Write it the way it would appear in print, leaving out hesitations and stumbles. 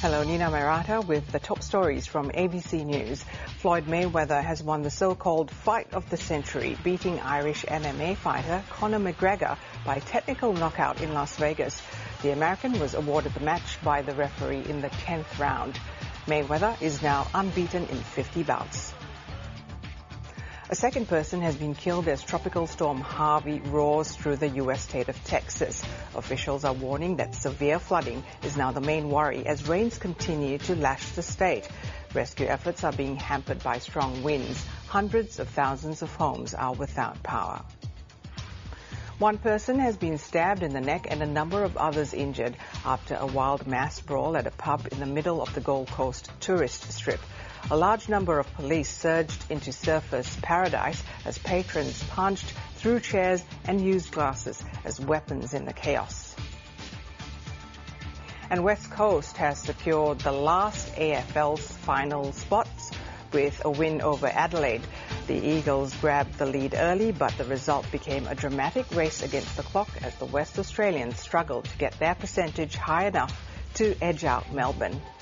Hello, Nina Maratha with the top stories from ABC News. Floyd Mayweather has won the so-called fight of the century, beating Irish MMA fighter Conor McGregor by technical knockout in Las Vegas. The American was awarded the match by the referee in the 10th round. Mayweather is now unbeaten in 50 bouts. A second person has been killed as Tropical Storm Harvey roars through the U.S. state of Texas. Officials are warning that severe flooding is now the main worry as rains continue to lash the state. Rescue efforts are being hampered by strong winds. Hundreds of thousands of homes are without power. One person has been stabbed in the neck and a number of others injured after a wild mass brawl at a pub in the middle of the Gold Coast tourist strip. A large number of police surged into Surfers Paradise as patrons punched, threw chairs and used glasses as weapons in the chaos. And West Coast has secured the last AFL's final spots with a win over Adelaide. The Eagles grabbed the lead early, but the result became a dramatic race against the clock as the West Australians struggled to get their percentage high enough to edge out Melbourne.